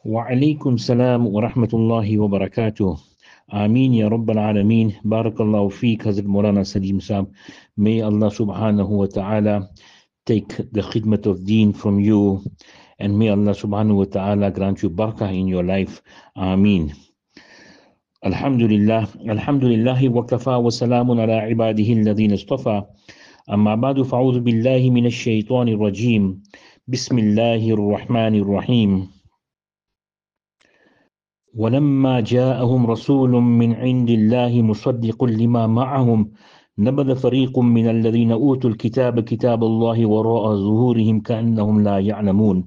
وعليكم السلام ورحمة الله وبركاته. Ameen Ya Rabbal Alameen. Barakallahu feek, Hazrat Maulana Salim Saab. May Allah subhanahu wa ta'ala take the khidmat of deen from you, and may Allah subhanahu wa ta'ala grant you barakah in your life. Ameen. Alhamdulillah. Alhamdulillahi wa kafa wa salamun ala ibadihi alladhina istafa. Amma ba'du fa'udhu billahi minash shaitanir rajim. Bismillahir rahmanir rahim. ولما جاءهم رسول من عند الله مصدق لما معهم نبذ فريق من الذين أوتوا الكتاب كتاب الله وراء ظهورهم كأنهم لا يعلمون.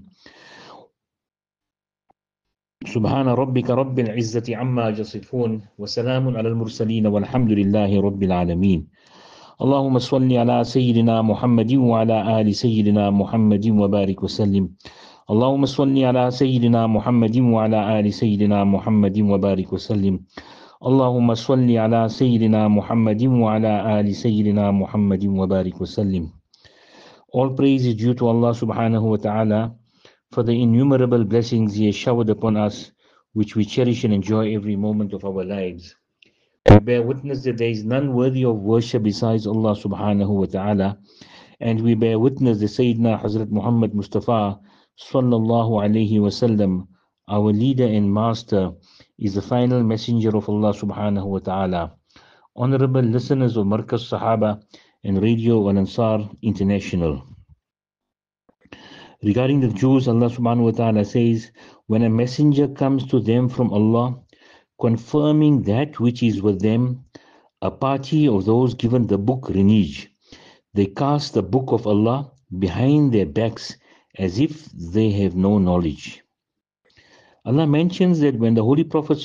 سبحان ربك رب العزة عما يصفون وسلام على المرسلين والحمد لله رب العالمين. اللهم صل على سيدنا محمد وعلى آل سيدنا محمد وبارك وسلم. اللهم صل على سيدنا محمد وعلى آل سيدنا محمد وبارك وسلم. اللهم صل على سيدنا محمد وعلى آل سيدنا محمد وبارك وسلم. All praise is due to Allah subhanahu wa ta'ala for the innumerable blessings He has showered upon us, which we cherish and enjoy every moment of our lives. We bear witness that there is none worthy of worship besides Allah subhanahu wa ta'ala, and we bear witness that Sayyidina Hazrat Muhammad Mustafa Sallallahu Alaihi Wasallam, our leader and master, is the final messenger of Allah subhanahu wa ta'ala. Honorable listeners of Markaz Sahaba and Radio Al Ansar International. Regarding the Jews, Allah subhanahu wa ta'ala says, when a messenger comes to them from Allah, confirming that which is with them, a party of those given the book renege. They cast the book of Allah behind their backs as if they have no knowledge. Allah mentions that when the Holy Prophet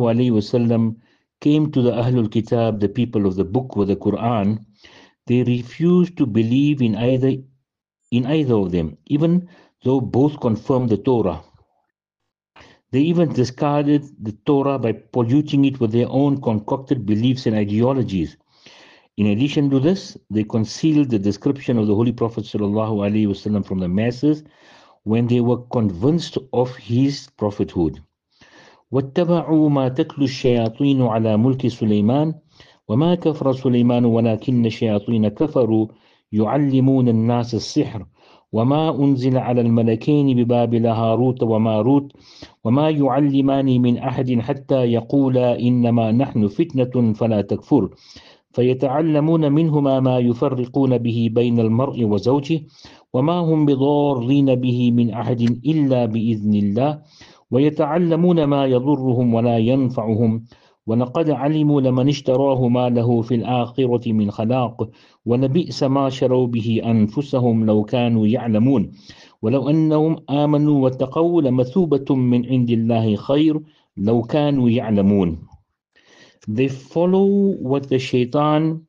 ﷺ came to the Ahlul Kitab, the people of the book with the Quran, they refused to believe in either of them, even though both confirmed the Torah. They even discarded the Torah by polluting it with their own concocted beliefs and ideologies. In addition to this, they concealed the description of the Holy Prophet ﷺ from the masses when they were convinced of his prophethood. وَاتَّبَعُوا مَا تَتْلُو الشَّيَاطِينُ عَلَى مُلْكِ سُلَيْمَانَ وَمَا كَفَرَ سُلَيْمَانُ وَلَكِنَّ الشَّيَاطِينَ كَفَرُوا يُعَلِّمُونَ النَّاسَ السِّحْرَ وَمَا أُنزِلَ عَلَى الْمَلَكَيْنِ بِبَابِلَ هَارُوتَ وَمَارُوتَ وَمَا يُعَلِّمَانِ مِنْ أَحَدٍ حَتَّى يَقُولَا إِنَّمَا نَحْنُ فِتْنَةٌ فَلَا تَكْفُرْ فيتعلمون منهما ما يفرقون به بين المرء وزوجه وما هم بضارين به من أحد إلا بإذن الله ويتعلمون ما يضرهم ولا ينفعهم ولقد علموا لمن اشتراه ما له في الآخرة من خلاق ولبئس ما شروا به أنفسهم لو كانوا يعلمون ولو أنهم آمنوا واتقوا لمثوبة من عند الله خير لو كانوا يعلمون. They follow what the shaitan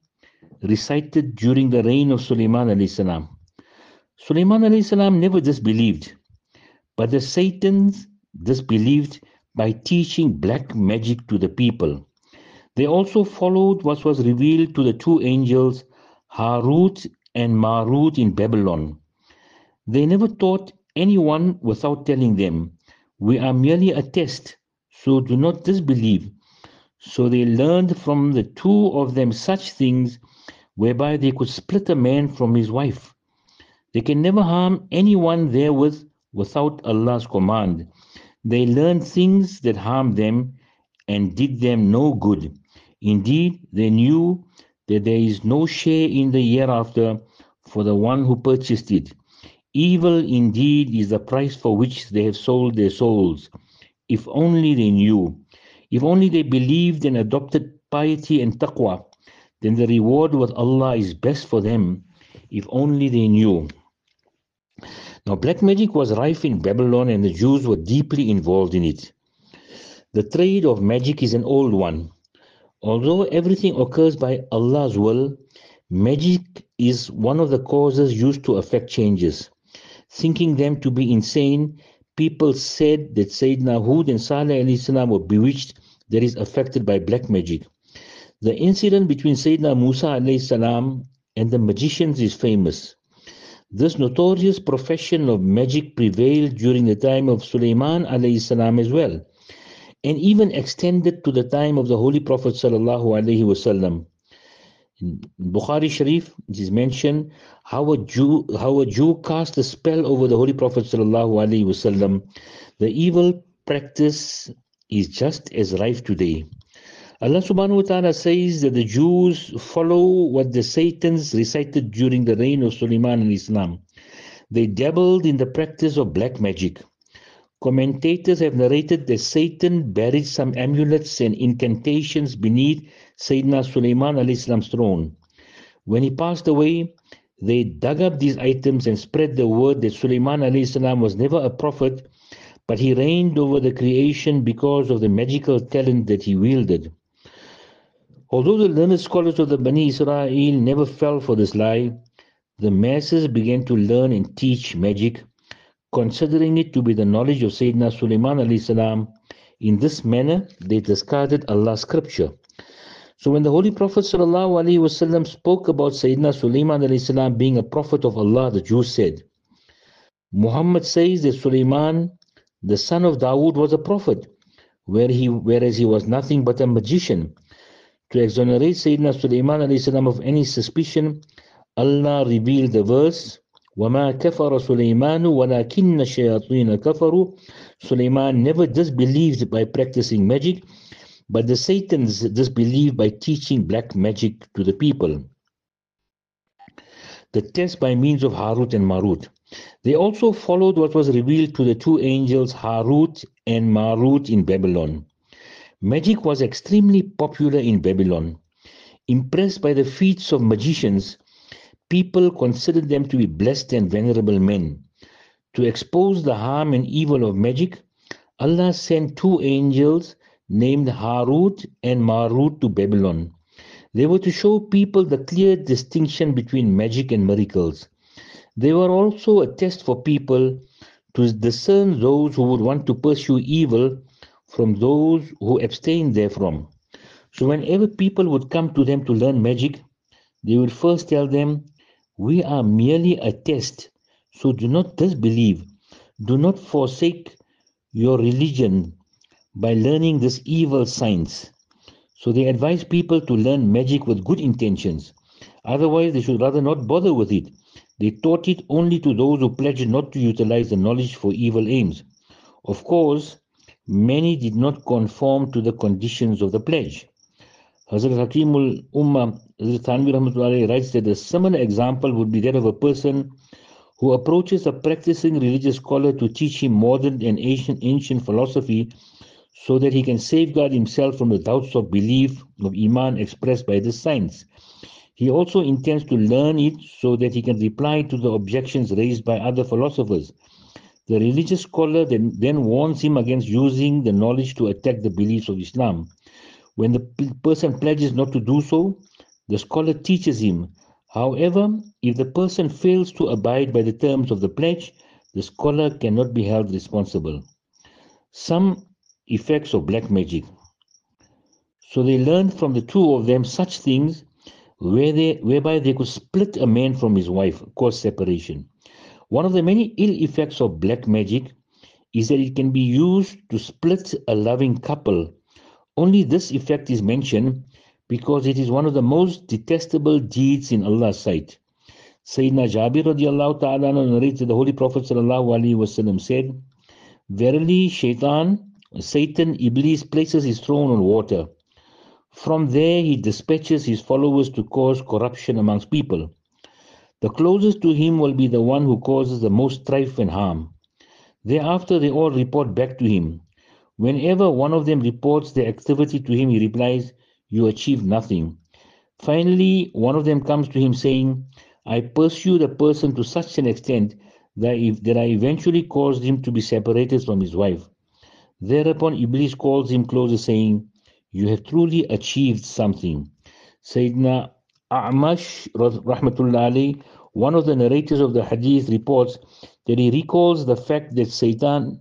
recited during the reign of Sulaiman alayhi salam. Sulaiman alayhi salam never disbelieved, but the Satans disbelieved by teaching black magic to the people. They also followed what was revealed to the two angels, Harut and Marut in Babylon. They never taught anyone without telling them, we are merely a test, so do not disbelieve. So they learned from the two of them such things whereby they could split a man from his wife. They can never harm anyone therewith without Allah's command. They learned things that harmed them and did them no good. Indeed, they knew that there is no share in the hereafter for the one who purchased it. Evil indeed is the price for which they have sold their souls. If only they knew. If only they believed and adopted piety and taqwa, then the reward with Allah is best for them. If only they knew. Now, black magic was rife in Babylon and the Jews were deeply involved in it. The trade of magic is an old one. Although everything occurs by Allah's will, magic is one of the causes used to affect changes. Thinking them to be insane, people said that Sayyidina Hud and Saleh alayhi salam were bewitched, that is affected by black magic. The incident between Sayyidina Musa alayhi salam and the magicians is famous. This notorious profession of magic prevailed during the time of Sulaiman alayhi salam as well, and even extended to the time of the Holy Prophet sallallahu alaihi wasallam. In Bukhari Sharif, it is mentioned how a Jew cast a spell over the Holy Prophet sallallahu alaihi wasallam. The evil practice is just as rife today. Allah subhanahu wa ta'ala says that the Jews follow what the Satans recited during the reign of Sulaiman and Islam. They dabbled in the practice of black magic. Commentators have narrated that Satan buried some amulets and incantations beneath Sayyidina Sulaiman alayhi salam's throne. When he passed away, they dug up these items and spread the word that Sulaiman alayhi salam was never a prophet, but he reigned over the creation because of the magical talent that he wielded. Although the learned scholars of the Bani Israel never fell for this lie, the masses began to learn and teach magic, considering it to be the knowledge of Sayyidina Sulaiman alayhi salam. In this manner, they discarded Allah's scripture. So when the Holy Prophet sallallahu alaihi wasallam spoke about Sayyidina Sulaiman alayhi salam being a prophet of Allah, the Jews said, Muhammad says that Sulaiman, the son of Dawood, was a prophet, whereas he was nothing but a magician. To exonerate Sayyidina Sulaiman alayhi salam of any suspicion, Allah revealed the verse, وَمَا كَفَرَ سُلَيْمَانُ وَلَكِنَّ الشَّيَاطِينَ كَفَرُوا. Sulaiman never disbelieved by practicing magic, but the Satans disbelieved by teaching black magic to the people. The test by means of Harut and Marut. They also followed what was revealed to the two angels Harut and Marut in Babylon. Magic was extremely popular in Babylon. Impressed by the feats of magicians, people considered them to be blessed and venerable men. To expose the harm and evil of magic, Allah sent two angels named Harut and Marut to Babylon. They were to show people the clear distinction between magic and miracles. They were also a test for people to discern those who would want to pursue evil from those who abstain therefrom. So whenever people would come to them to learn magic, they would first tell them, we are merely a test, so do not disbelieve. Do not forsake your religion by learning this evil science. So they advise people to learn magic with good intentions. Otherwise, they should rather not bother with it. They taught it only to those who pledged not to utilize the knowledge for evil aims. Of course, many did not conform to the conditions of the pledge. Hazrat Hakimul Ummah Thanvi Rahmatullahi writes that a similar example would be that of a person who approaches a practicing religious scholar to teach him modern and ancient philosophy so that he can safeguard himself from the doubts of belief of Iman expressed by this science. He also intends to learn it so that he can reply to the objections raised by other philosophers. The religious scholar then warns him against using the knowledge to attack the beliefs of Islam. When the person pledges not to do so, the scholar teaches him. However, if the person fails to abide by the terms of the pledge, the scholar cannot be held responsible. Some effects of black magic. So they learned from the two of them such things whereby they could split a man from his wife, cause separation. One of the many ill effects of black magic is that it can be used to split a loving couple. Only this effect is mentioned because it is one of the most detestable deeds in Allah's sight. Sayyidina Jabir radiallahu ta'ala narrates that the Holy Prophet sallallahu alaihi wasallam said, verily Satan, Iblis, places his throne on water. From there he dispatches his followers to cause corruption amongst people. The closest to him will be the one who causes the most strife and harm. Thereafter they all report back to him. Whenever one of them reports their activity to him, he replies, you achieved nothing. Finally, one of them comes to him saying, I pursued a person to such an extent that I eventually caused him to be separated from his wife. Thereupon Iblis calls him closer saying, you have truly achieved something. Sayyidina A'mash rahmatullah alayhi, one of the narrators of the hadith, reports that he recalls the fact that Satan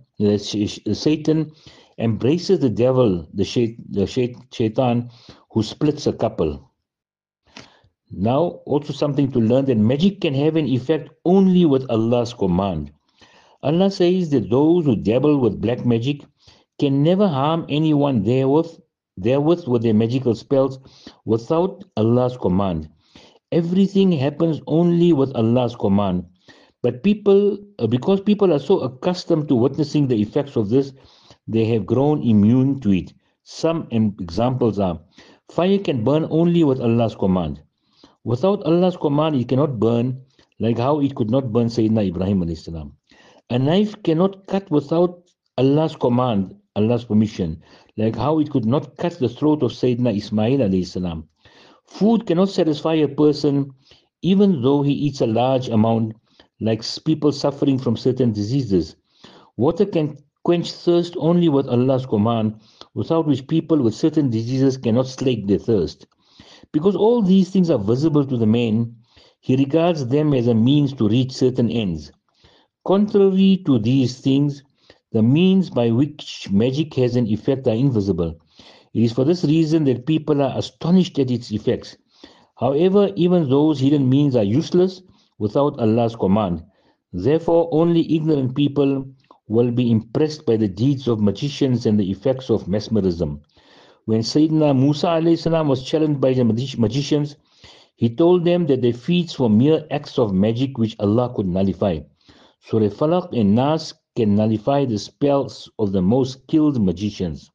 embraces the devil, the shaitan, who splits a couple. Now, also something to learn, that magic can have an effect only with Allah's command. Allah says that those who dabble with black magic can never harm anyone therewith with their magical spells without Allah's command. Everything happens only with Allah's command. But because people are so accustomed to witnessing the effects of this, they have grown immune to it. Some examples are: fire can burn only with Allah's command. Without Allah's command, it cannot burn, like how it could not burn Sayyidina Ibrahim alayhi salam. A knife cannot cut without Allah's command, Allah's permission, like how it could not cut the throat of Sayyidina Ismail alayhi salam. Food cannot satisfy a person even though he eats a large amount, like people suffering from certain diseases. Water can quench thirst only with Allah's command, without which people with certain diseases cannot slake their thirst. Because all these things are visible to the man, he regards them as a means to reach certain ends. Contrary to these things, the means by which magic has an effect are invisible. It is for this reason that people are astonished at its effects. However, even those hidden means are useless without Allah's command. Therefore, only ignorant people will be impressed by the deeds of magicians and the effects of mesmerism. When Sayyidina Musa alayhi salam was challenged by the magicians, he told them that their feats were mere acts of magic which Allah could nullify. Surah Falaq and Nas can nullify the spells of the most skilled magicians.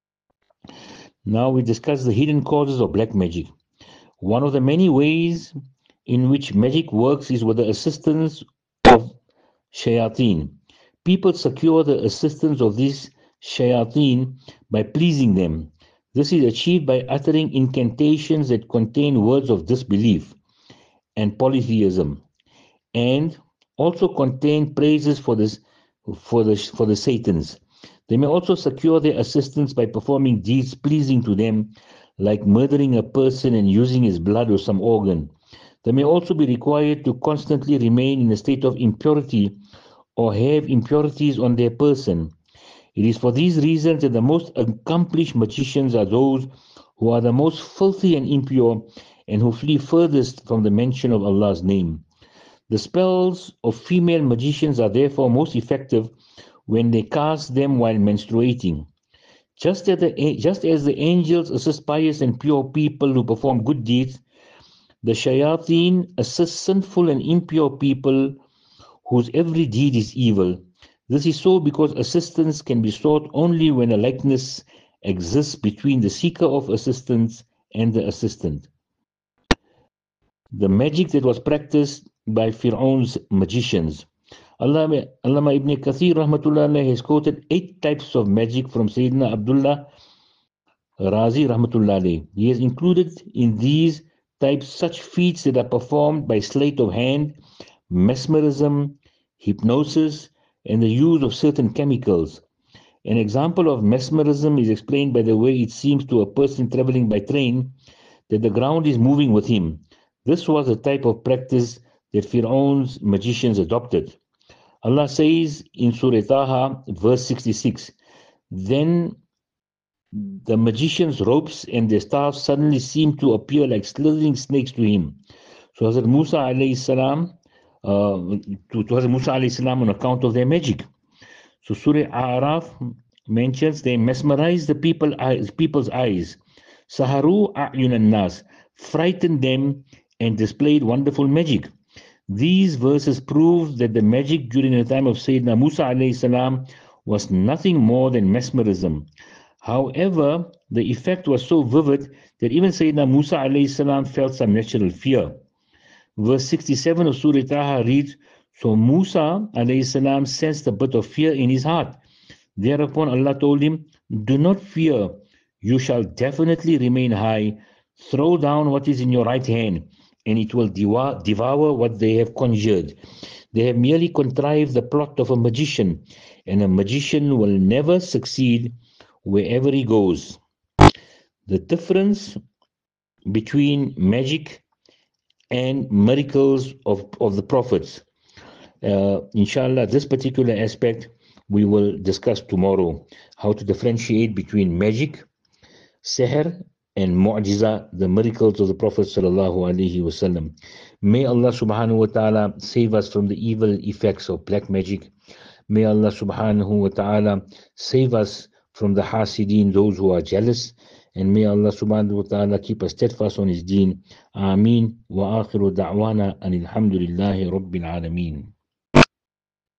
Now we discuss the hidden causes of black magic. One of the many ways in which magic works is with the assistance of shayateen. People secure the assistance of these shayateen by pleasing them. This is achieved by uttering incantations that contain words of disbelief and polytheism, and also contain praises for the Satans. They may also secure their assistance by performing deeds pleasing to them, like murdering a person and using his blood or some organ. They may also be required to constantly remain in a state of impurity or have impurities on their person. It is for these reasons that the most accomplished magicians are those who are the most filthy and impure, and who flee furthest from the mention of Allah's name. The spells of female magicians are therefore most effective when they cast them while menstruating. Just as the angels assist pious and pure people who perform good deeds, the shayateen assist sinful and impure people whose every deed is evil. This is so because assistance can be sought only when a likeness exists between the seeker of assistance and the assistant. The magic that was practiced by Fir'aun's magicians. Allama Ibn Kathir rahmatullah has quoted 8 types of magic from Sayyidina Abdullah Razi rahmatullah. He has included in these types such feats that are performed by sleight of hand, mesmerism, hypnosis, and the use of certain chemicals. An example of mesmerism is explained by the way it seems to a person traveling by train that the ground is moving with him. This was a type of practice that Fir'aun's magicians adopted. Allah says in Surah Taha, verse 66, "Then the magician's ropes and their staffs suddenly seemed to appear like slithering snakes to him." So Hazrat Musa alayhi salam, to Hazrat Musa alayhi salam on account of their magic. So Surah A'raf mentions they mesmerized the people's eyes. Saharu a'yun an-nas, frightened them and displayed wonderful magic. These verses prove that the magic during the time of Sayyidina Musa alayhi salam was nothing more than mesmerism. However, the effect was so vivid that even Sayyidina Musa alayhi salam felt some natural fear. Verse 67 of Surah Taha reads, "So Musa alayhi salam sensed a bit of fear in his heart. Thereupon Allah told him, 'Do not fear, you shall definitely remain high. Throw down what is in your right hand, and it will devour what they have conjured. They have merely contrived the plot of a magician, and a magician will never succeed wherever he goes.'" The difference between magic and miracles of the prophets. Inshallah, this particular aspect we will discuss tomorrow, how to differentiate between magic, sihr, and mu'jiza, the miracles of the Prophet sallallahu alaihi wasallam. May Allah subhanahu wa ta'ala save us from the evil effects of black magic. May Allah subhanahu wa ta'ala save us from the hasideen, those who are jealous. And may Allah subhanahu wa ta'ala keep us steadfast on His deen. Ameen. Wa akhiru da'wana anil hamdulillahi rabbil alameen.